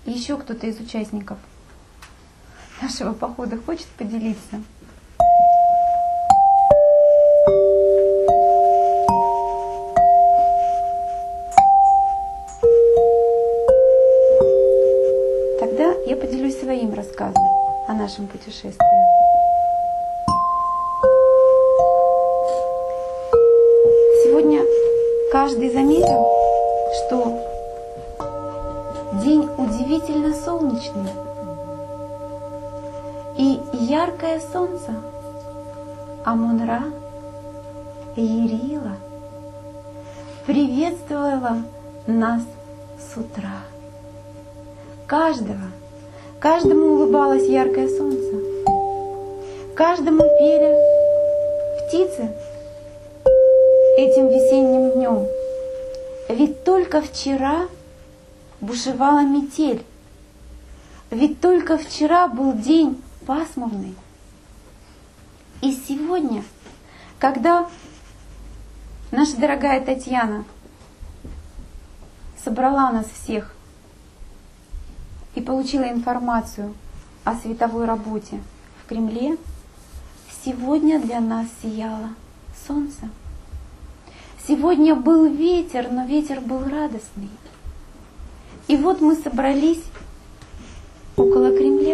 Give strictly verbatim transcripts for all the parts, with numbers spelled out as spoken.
еще кто-то из участников нашего похода хочет поделиться? Тогда я поделюсь своим рассказом о нашем путешествии. Сегодня каждый заметил, что день удивительно солнечный. И яркое солнце Амун-Ra ярило, приветствовало нас с утра. Каждого, каждому улыбалось яркое солнце, каждому пели птицы этим весенним днем. Ведь только вчера бушевала метель, ведь только вчера был день пасмурный. И сегодня, когда наша дорогая Татьяна собрала нас всех и получила информацию о световой работе в Кремле, сегодня для нас сияло солнце. Сегодня был ветер, но ветер был радостный. И вот мы собрались около Кремля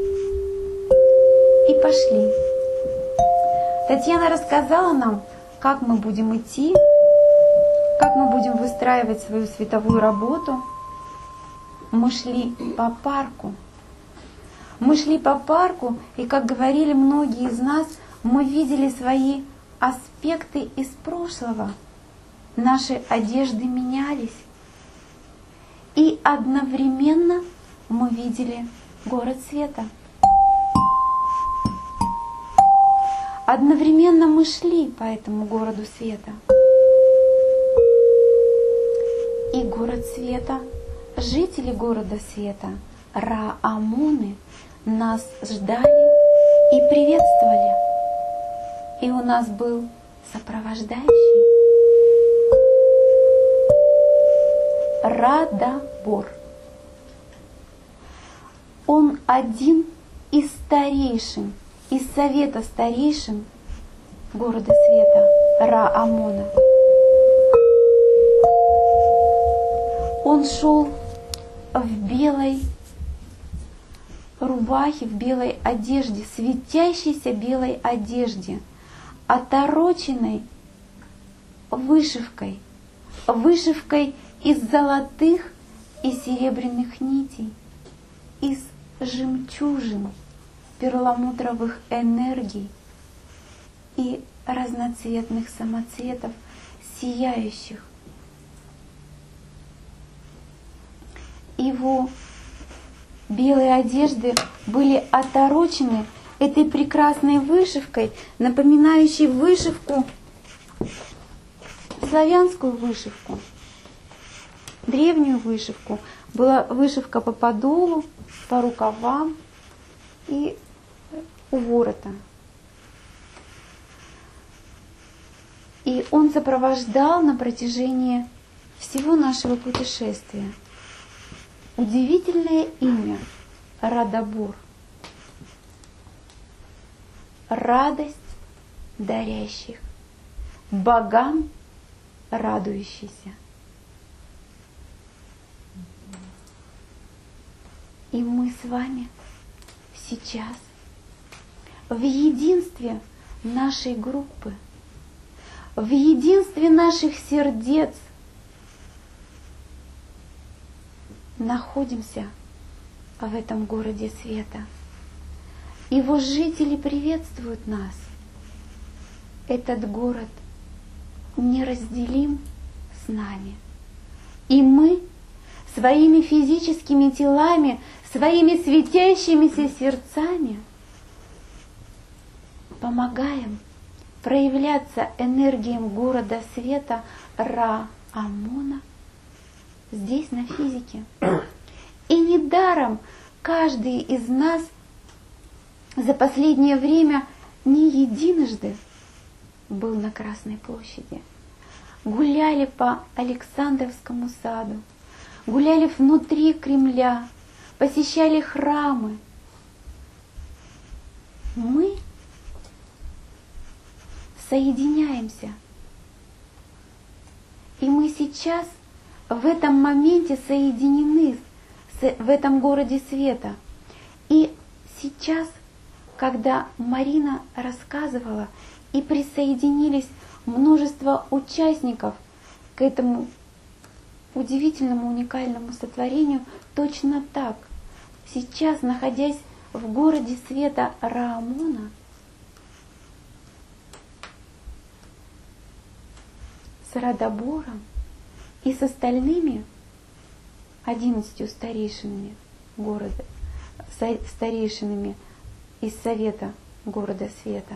и пошли. Татьяна рассказала нам, как мы будем идти, как мы будем выстраивать свою световую работу. Мы шли по парку. Мы шли по парку, и, как говорили многие из нас, мы видели свои аспекты из прошлого. Наши одежды менялись. И одновременно мы видели город света. Одновременно мы шли по этому городу света. И город света, жители города света, Ра-Амуны, нас ждали и приветствовали. И у нас был сопровождающий Радабор. Он один из старейшин, из совета старейшин города света Ра-Амуна. Он шел в белой рубахе, в белой одежде, светящейся белой одежде, отороченной вышивкой, вышивкой из золотых и серебряных нитей, из жемчужин, перламутровых энергий и разноцветных самоцветов, сияющих. Его белые одежды были оторочены этой прекрасной вышивкой, напоминающей вышивку, славянскую вышивку, древнюю вышивку. Была вышивка по подолу, по рукавам и у ворота. И он сопровождал на протяжении всего нашего путешествия. Удивительное имя — Радабор. Радость дарящих, богам радующийся. И мы с вами сейчас в единстве нашей группы, в единстве наших сердец находимся в этом городе света. Его жители приветствуют нас. Этот город неразделим с нами. И мы своими физическими телами, своими светящимися сердцами помогаем проявляться энергиям города света Ра-Амуна здесь, на физике. И недаром каждый из нас за последнее время не единожды был на Красной площади. Гуляли по Александровскому саду, гуляли внутри Кремля, посещали храмы. Мы соединяемся. И мы сейчас в этом моменте соединены в этом городе света. И сейчас, когда Марина рассказывала, и присоединились множество участников к этому удивительному, уникальному сотворению, точно так, сейчас, находясь в городе света Раамона, с Радобором и с остальными одиннадцатью старейшинами города, старейшинами из Совета города света,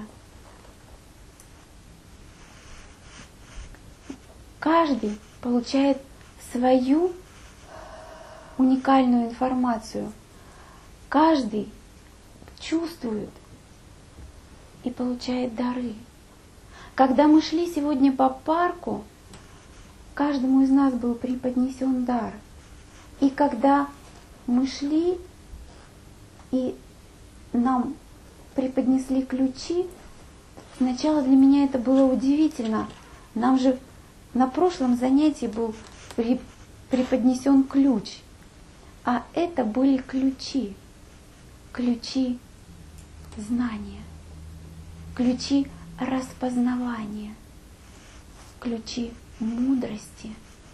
каждый получает свою уникальную информацию. Каждый чувствует и получает дары. Когда мы шли сегодня по парку, каждому из нас был преподнесен дар. И когда мы шли, и нам преподнесли ключи, сначала для меня это было удивительно. Нам же на прошлом занятии был преподнесен ключ, а это были ключи, ключи знания, ключи распознавания, ключи мудрости,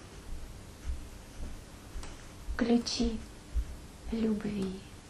ключи любви.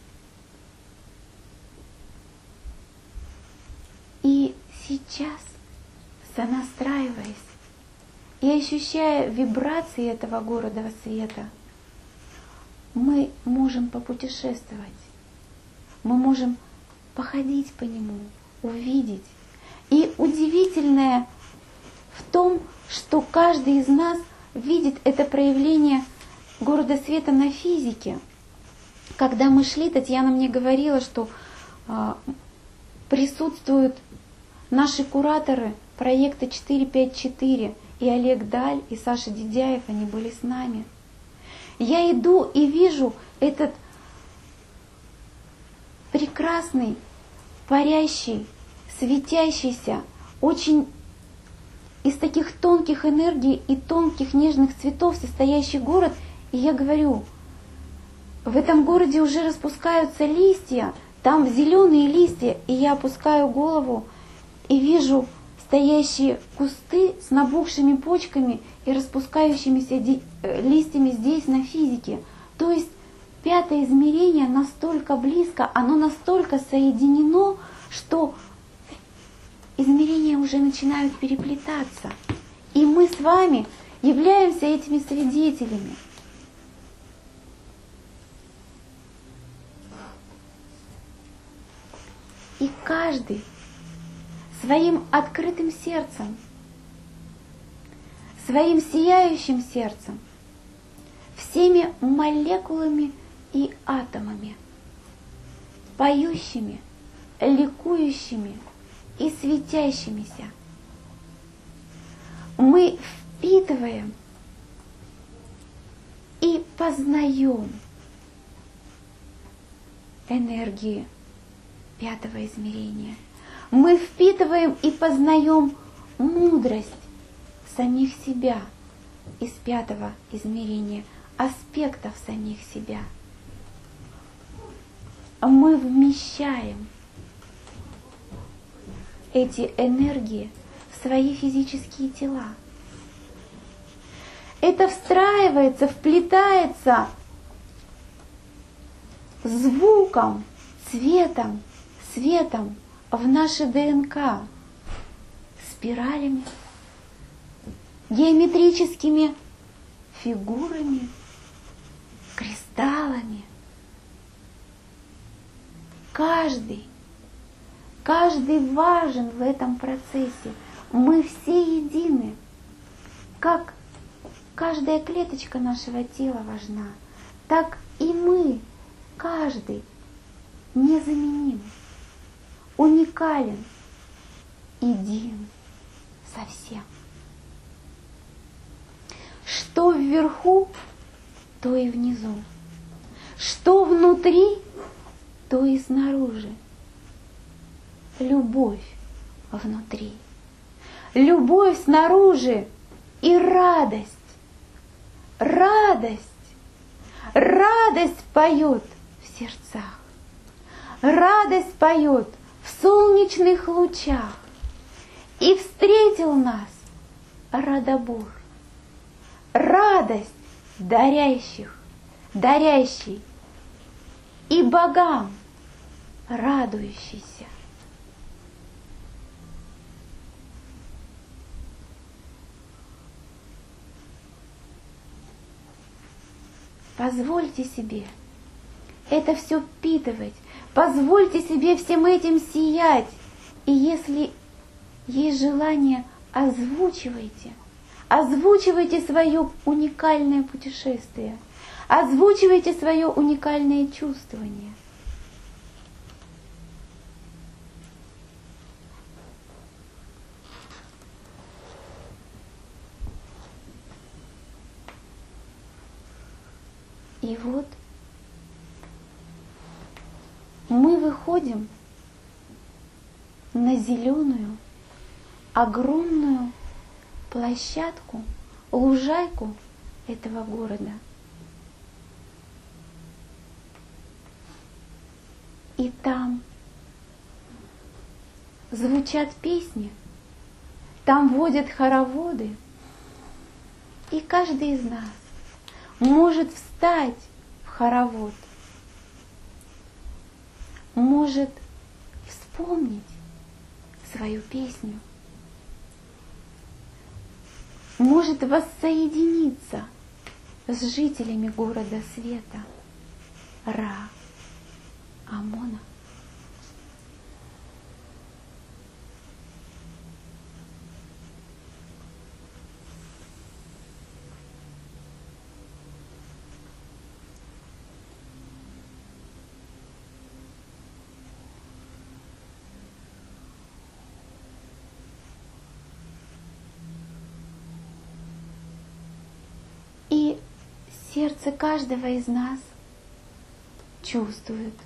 И сейчас, сонастраиваясь и ощущая вибрации этого города света, мы можем попутешествовать, мы можем походить по нему, увидеть. И удивительное в том, что каждый из нас видит это проявление города света на физике. Когда мы шли, Татьяна мне говорила, что э, присутствуют наши кураторы проекта четыре пять четыре, и Олег Даль, и Саша Дидяев, они были с нами. Я иду и вижу этот прекрасный, парящий, светящийся, очень из таких тонких энергий и тонких нежных цветов состоящий город. И я говорю, в этом городе уже распускаются листья, там зеленые листья, и я опускаю голову и вижу стоящие кусты с набухшими почками и распускающимися листьями здесь на физике. То есть пятое измерение настолько близко, оно настолько соединено, что измерения уже начинают переплетаться. И мы с вами являемся этими свидетелями. И каждый своим открытым сердцем, своим сияющим сердцем, всеми молекулами и атомами, поющими, ликующими и светящимися, мы впитываем и познаем энергии пятого измерения. Мы впитываем и познаем мудрость самих себя из пятого измерения, аспектов самих себя. Мы вмещаем эти энергии в свои физические тела. Это встраивается, вплетается звуком, цветом, светом в наше ДНК, спиралями, геометрическими фигурами, кристаллами. Каждый, каждый важен в этом процессе. Мы все едины. Как каждая клеточка нашего тела важна, так и мы, каждый, незаменим, уникален, един совсем. Что вверху, то и внизу. Что в внутри, то и снаружи. Любовь внутри, любовь снаружи и радость. Радость, радость поет в сердцах, радость поет в солнечных лучах. И встретил нас Радобур, радость дарящих, дарящий, и богам радующийся. Позвольте себе это все впитывать, позвольте себе всем этим сиять. И если есть желание, озвучивайте, озвучивайте свое уникальное путешествие, озвучивайте свое уникальное чувствование. И вот мы выходим на зеленую, огромную площадку, лужайку этого города. И там звучат песни, там водят хороводы, и каждый из нас может встать в хоровод, может вспомнить свою песню, может воссоединиться с жителями города света Ра Амона. И сердце каждого из нас чувствует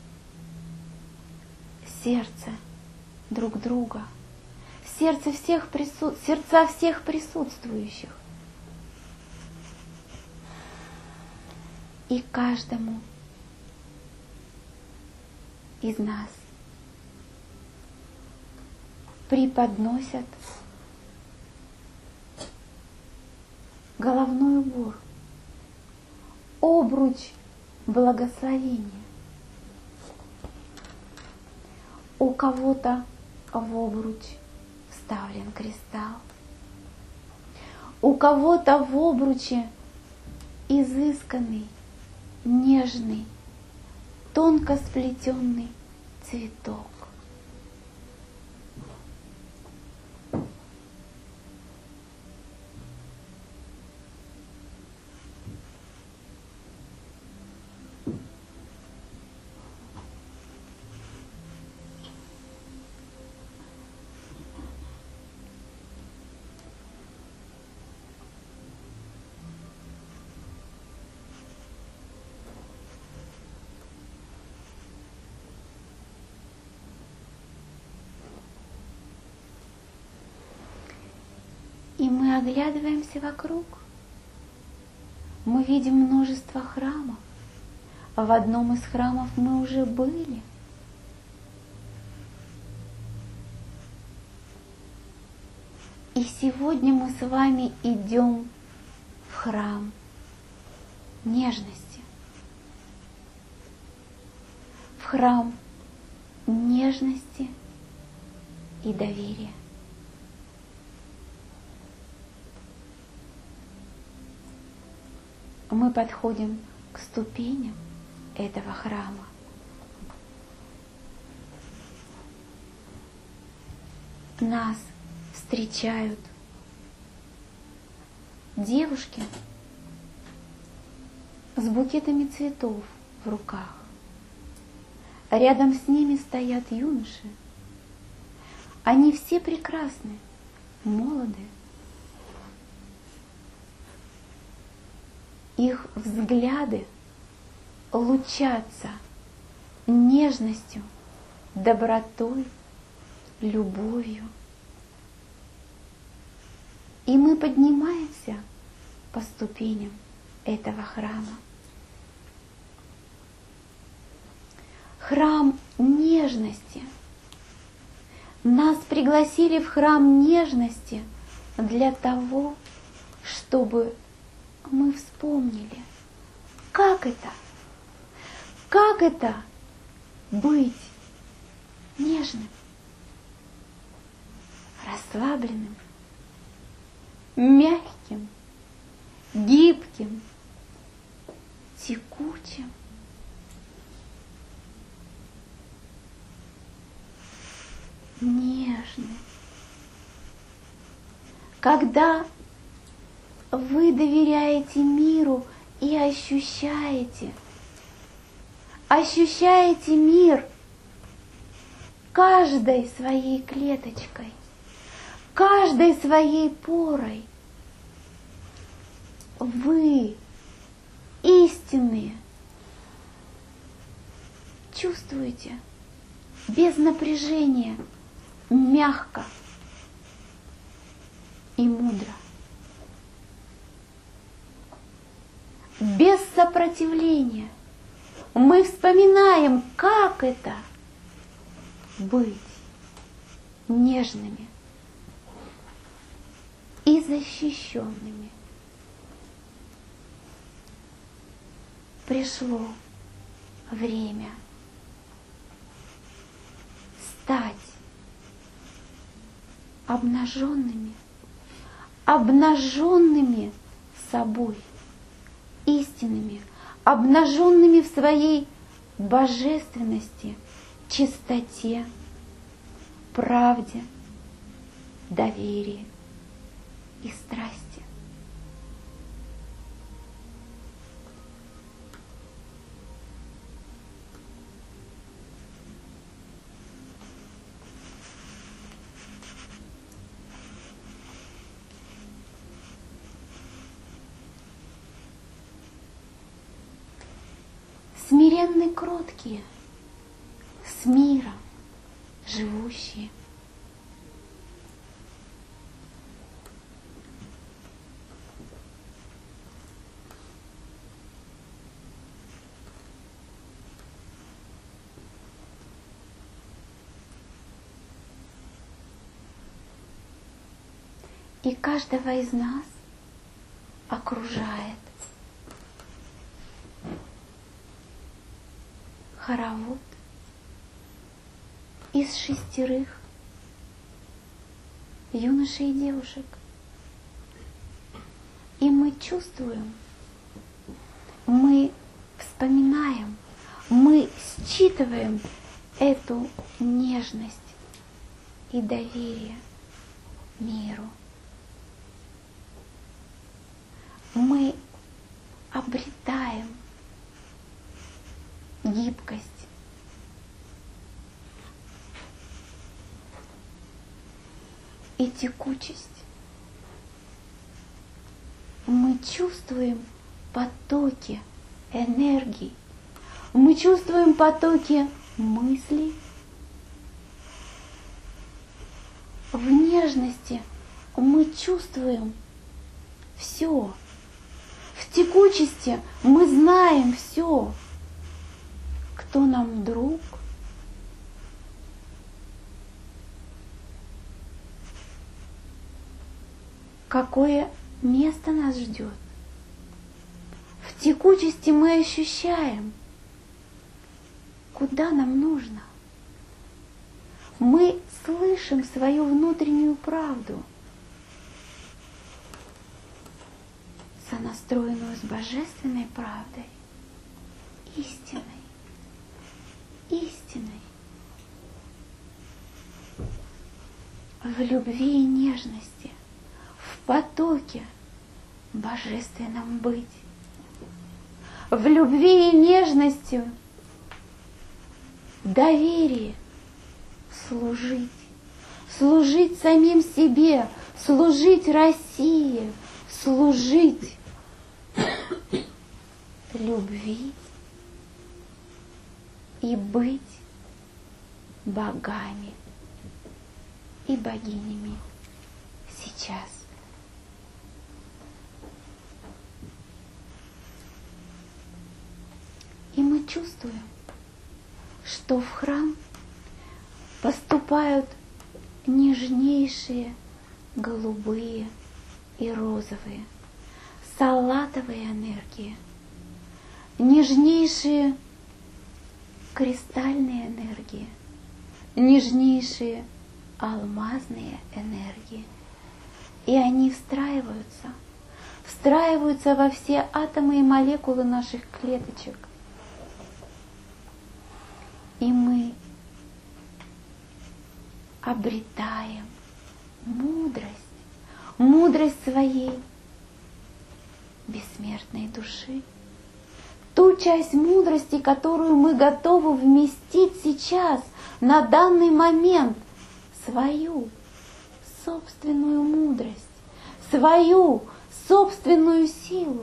сердце друг друга, сердце всех прису... сердца всех присутствующих. И каждому из нас преподносят головной убор, обруч благословения. У кого-то в обруч вставлен кристалл, у кого-то в обруче изысканный, нежный, тонко сплетенный цветок. И мы оглядываемся вокруг. Мы видим множество храмов. В одном из храмов мы уже были. И сегодня мы с вами идем в храм нежности. В храм нежности и доверия. Мы подходим к ступеням этого храма. Нас встречают девушки с букетами цветов в руках. Рядом с ними стоят юноши. Они все прекрасны, молоды. Их взгляды лучаться нежностью, добротой, любовью. И мы поднимаемся по ступеням этого храма. Храм нежности. Нас пригласили в храм нежности для того, чтобы мы вспомнили, как это, как это быть нежным, расслабленным, мягким, гибким, текучим. Нежным. Когда вы доверяете миру и ощущаете, ощущаете мир каждой своей клеточкой, каждой своей порой. Вы истинные. Чувствуете без напряжения, мягко и мудро. Без сопротивления. Мы вспоминаем, как это быть нежными и защищенными. Пришло время стать обнаженными, обнаженными собой, истинными, обнаженными в своей божественности, чистоте, правде, доверии и страсти. Смиренны кроткие, с миром живущие. И каждого из нас окружает хоровод из шестерых юношей и девушек. И мы чувствуем, мы вспоминаем, мы считываем эту нежность и доверие миру. Мы обретаем гибкость, и текучесть. Мы чувствуем потоки энергии, мы чувствуем потоки мыслей. В нежности мы чувствуем все. В текучести мы знаем все. Кто нам друг? Какое место нас ждет? В текучести мы ощущаем, куда нам нужно. Мы слышим свою внутреннюю правду, сонастроенную с божественной правдой, истиной. Истиной, в любви и нежности, в потоке божественном быть, в любви и нежности, доверии служить, служить самим себе, служить России, служить любви и быть богами и богинями сейчас. И мы чувствуем, что в храм поступают нежнейшие голубые и розовые, салатовые энергии, нежнейшие кристальные энергии, нежнейшие алмазные энергии. И они встраиваются, встраиваются во все атомы и молекулы наших клеточек. И мы обретаем мудрость, мудрость своей бессмертной души. Ту часть мудрости, которую мы готовы вместить сейчас, на данный момент, свою собственную мудрость, свою собственную силу.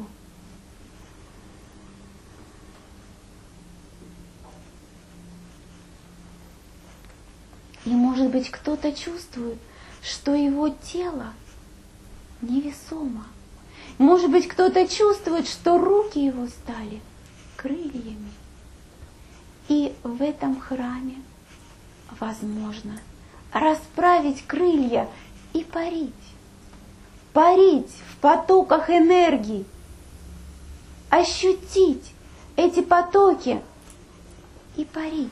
И, может быть, кто-то чувствует, что его тело невесомо. Может быть, кто-то чувствует, что руки его стали крыльями. И в этом храме возможно расправить крылья и парить. Парить в потоках энергии. Ощутить эти потоки и парить.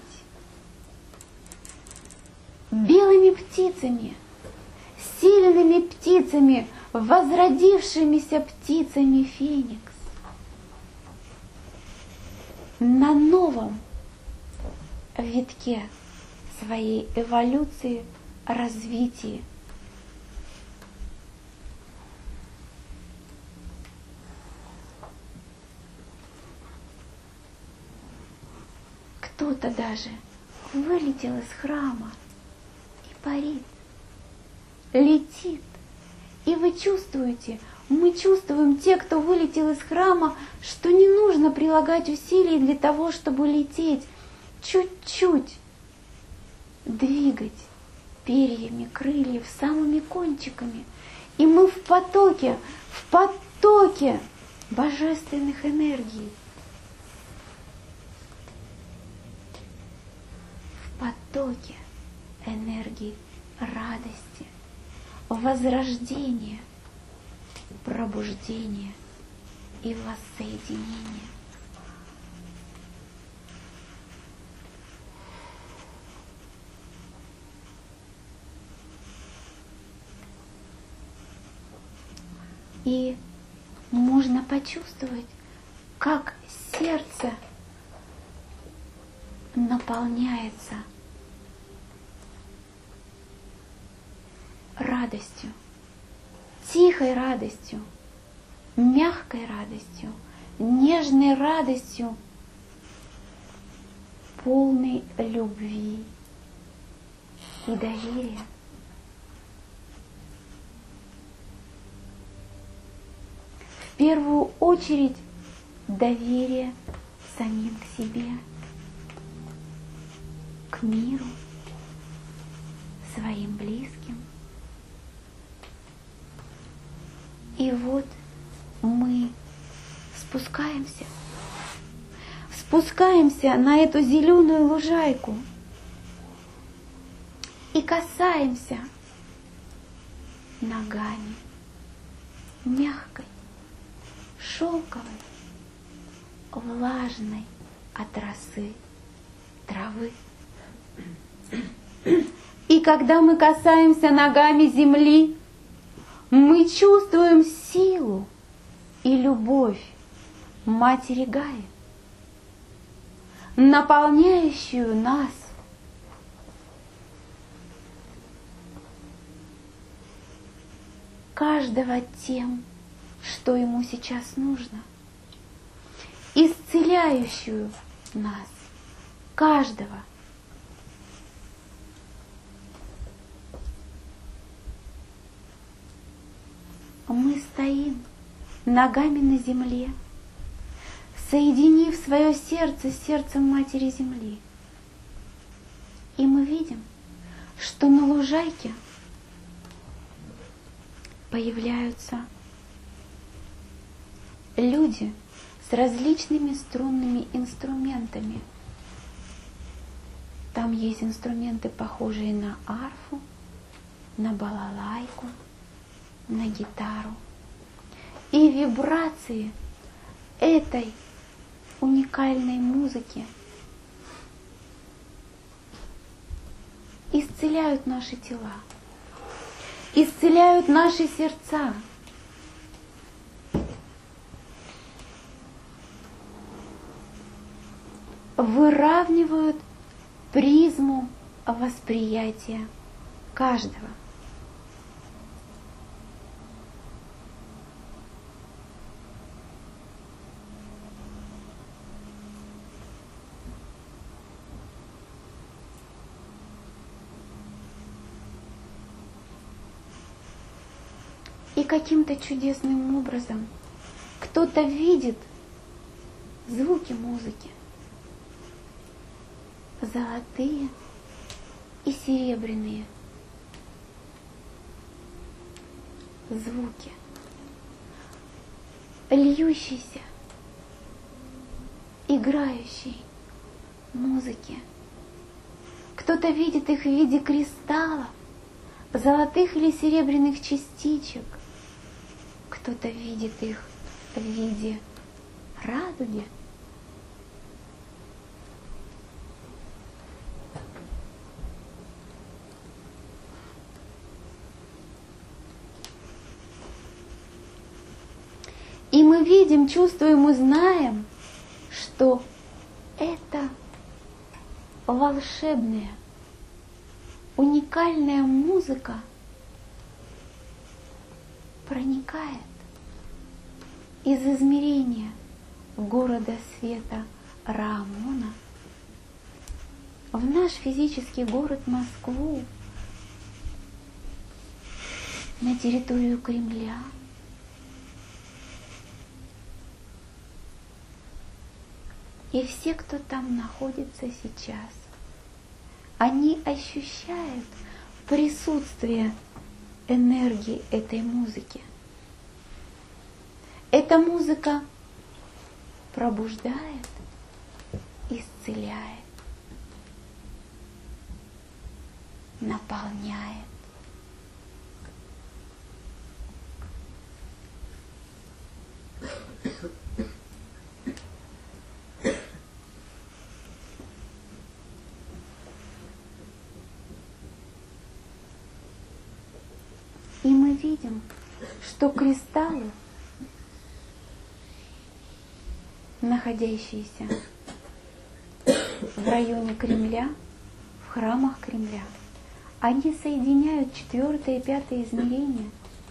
Белыми птицами, сильными птицами, возродившимися птицами Феникс. На новом витке своей эволюции, развития. Кто-то даже вылетел из храма и парит, летит. И вы чувствуете, мы чувствуем, те, кто вылетел из храма, что не нужно прилагать усилий для того, чтобы лететь. Чуть-чуть двигать перьями крыльев, самыми кончиками. И мы в потоке, в потоке божественных энергий. В потоке энергии радости, возрождения, пробуждения и воссоединения. И можно почувствовать, как сердце наполняется радостью, тихой радостью, мягкой радостью, нежной радостью, полной любви и доверия. В первую очередь доверие самим к себе, к миру, своим близким. И вот мы спускаемся, спускаемся на эту зеленую лужайку и касаемся ногами мягкой, шелковой, влажной от росы травы. И когда мы касаемся ногами земли, мы чувствуем силу и любовь Матери Гаи, наполняющую нас. Каждого тем, что ему сейчас нужно, исцеляющую нас, каждого. Мы стоим ногами на земле, соединив свое сердце с сердцем Матери Земли. И мы видим, что на лужайке появляются люди с различными струнными инструментами. Там есть инструменты, похожие на арфу, на балалайку, на гитару. И вибрации этой уникальной музыки исцеляют наши тела, исцеляют наши сердца. Выравнивают призму восприятия каждого. И каким-то чудесным образом кто-то видит звуки музыки, золотые и серебряные звуки, льющиеся, играющей музыки. Кто-то видит их в виде кристаллов, золотых или серебряных частичек. Кто-то видит их в виде радуги. И мы видим, чувствуем и знаем, что это волшебная, уникальная музыка проникает из измерения города света Раамона в наш физический город Москву, на территорию Кремля. И все, кто там находится сейчас, они ощущают присутствие энергии этой музыки. Эта музыка пробуждает, исцеляет, наполняет. И мы видим, что кристаллы, находящиеся в районе Кремля, в храмах Кремля, они соединяют четвертое и пятое измерение.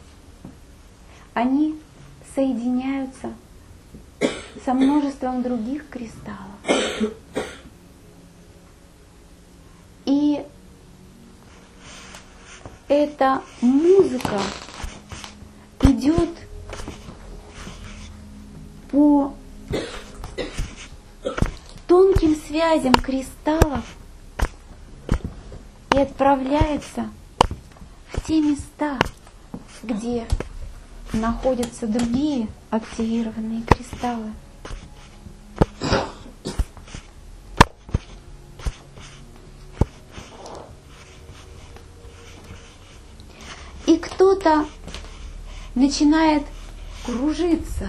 Они соединяются со множеством других кристаллов. И эта музыка идет по тонким связям кристаллов и отправляется в те места, где находятся другие активированные кристаллы. И кто-то начинает кружиться,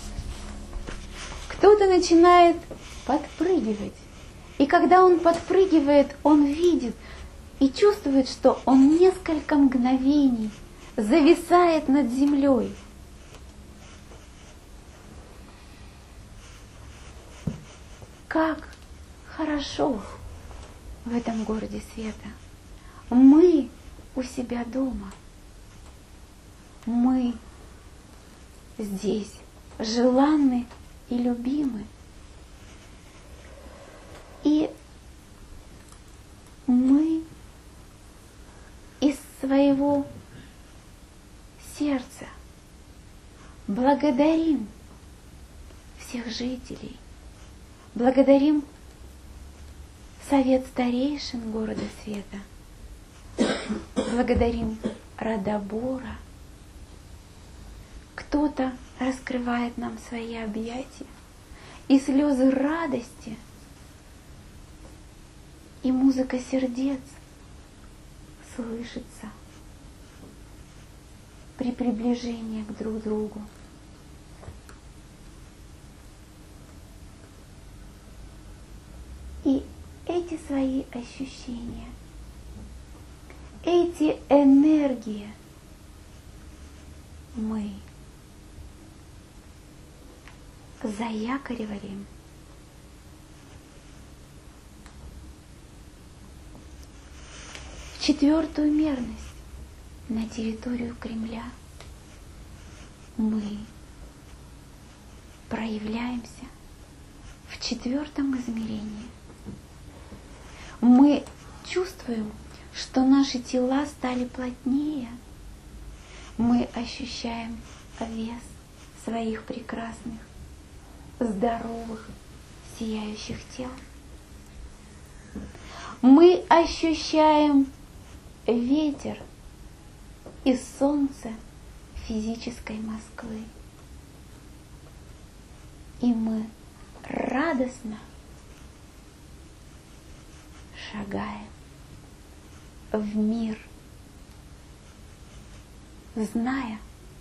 кто-то начинает подпрыгивать. И когда он подпрыгивает, он видит и чувствует, что он несколько мгновений зависает над землей. Как хорошо в этом городе света. Мы у себя дома. Мы здесь желанны и любимы. И мы из своего сердца благодарим всех жителей, благодарим совет старейшин города света. Благодарим Радобора. Кто-то раскрывает нам свои объятия, и слезы радости, и музыка сердец слышится при приближении к друг другу. И эти свои ощущения, эти энергии мы заякориваем в четвертую мерность на территорию Кремля. Мы проявляемся в четвертом измерении. Мы чувствуем, что наши тела стали плотнее. Мы ощущаем вес своих прекрасных, здоровых, сияющих тел. Мы ощущаем ветер и солнце физической Москвы. И мы радостно шагаем в мир, зная,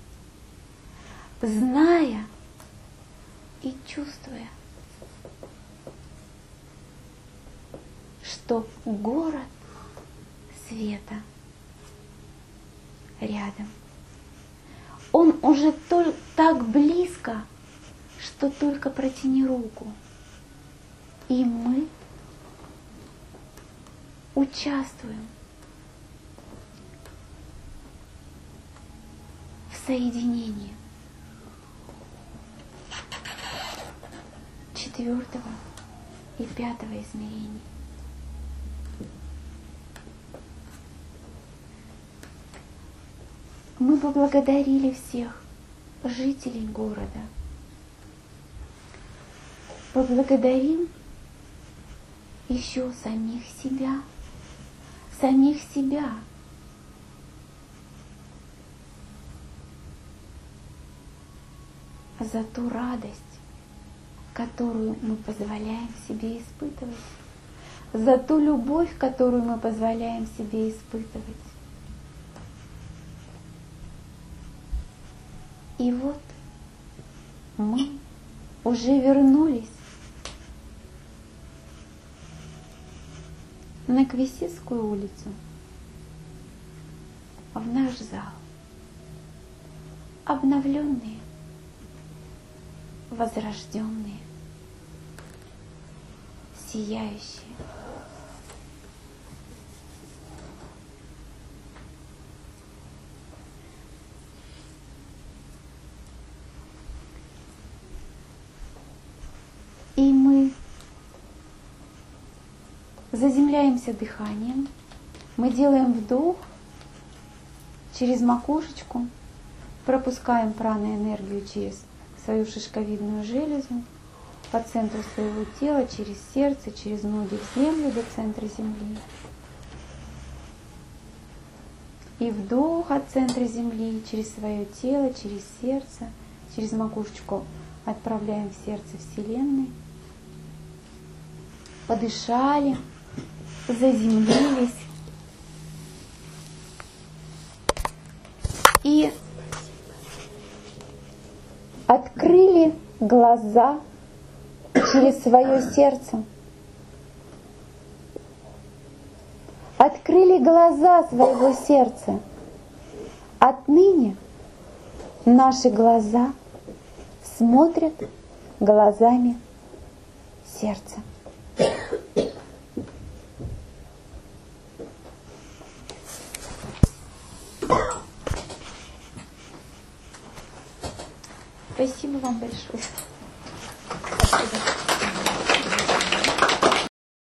зная и чувствуя, что город света рядом. Он уже то, так близко, что только протяни руку. И мы участвуем в соединении четвертого и пятого измерений. Мы поблагодарили всех жителей города. Поблагодарим еще самих себя, самих себя. За ту радость, которую мы позволяем себе испытывать, за ту любовь, которую мы позволяем себе испытывать. И вот мы уже вернулись на Квесистскую улицу, в наш зал, обновленные, возрожденные, сияющие. И мы заземляемся дыханием, мы делаем вдох через макушечку, пропускаем праноэнергию через свою шишковидную железу по центру своего тела, через сердце, через ноги в землю до центра земли. И вдох от центра земли через свое тело, через сердце, через макушечку отправляем в сердце Вселенной. Подышали, заземлились и открыли глаза через свое сердце. Открыли глаза своего сердца. Отныне наши глаза смотрят глазами сердца. Спасибо вам большое. Спасибо.